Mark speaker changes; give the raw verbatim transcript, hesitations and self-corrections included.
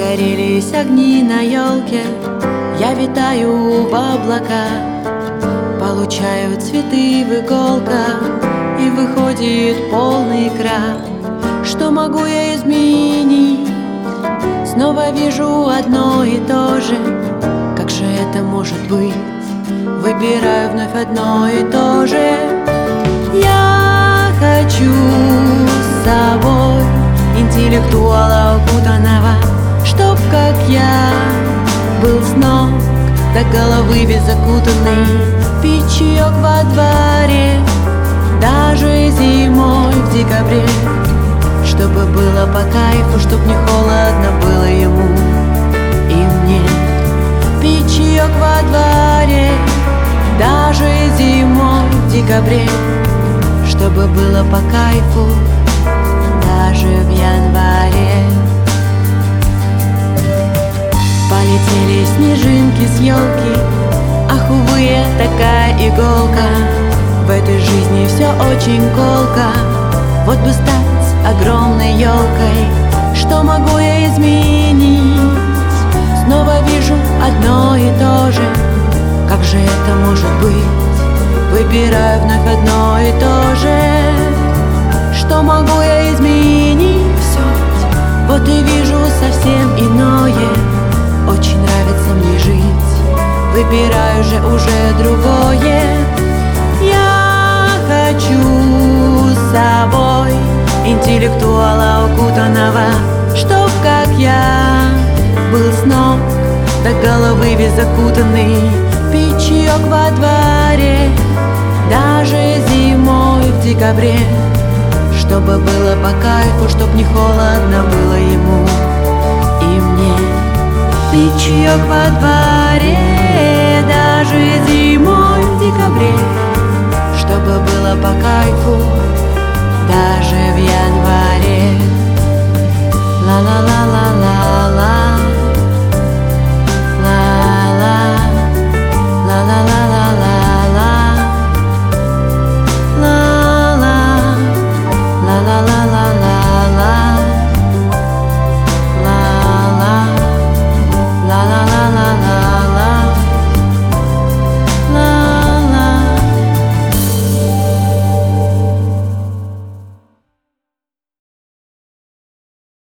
Speaker 1: Загорелись огни на елке, я витаю в облаках, получаю цветы в иголках, и выходит полный крах. Что могу я изменить? Снова вижу одно и то же. Как же это может быть? Выбираю вновь одно и то же. Я хочу с собой интеллектуала окутанного, чтоб как я был с ног до головы весь закутанный. Печек во дворе, даже зимой в декабре, чтобы было по кайфу, чтоб не холодно было ему и мне. Печек во дворе, даже зимой в декабре, чтобы было по кайфу даже в январе. Полетели снежинки с елки, ах, увы, я такая иголка. В этой жизни все очень колко. Вот бы стать огромной елкой. Что могу я изменить? Снова вижу одно и то же. Как же это может быть? Выбираю вновь одно и то же. Что могу я изменить? Все, вот и вижу совсем иное. Очень нравится мне жить, выбираю же уже другое. Я хочу с собой интеллектуала окутанного, чтоб как я был с ног до головы весь закутанный. Печек во дворе, даже зимой в декабре, чтобы было по кайфу, чтоб не холодно было ему и мне. Печек во дворе, даже зимой в декабре, чтобы было по кайфу даже в январе. Ла-ла-ла-ла-ла.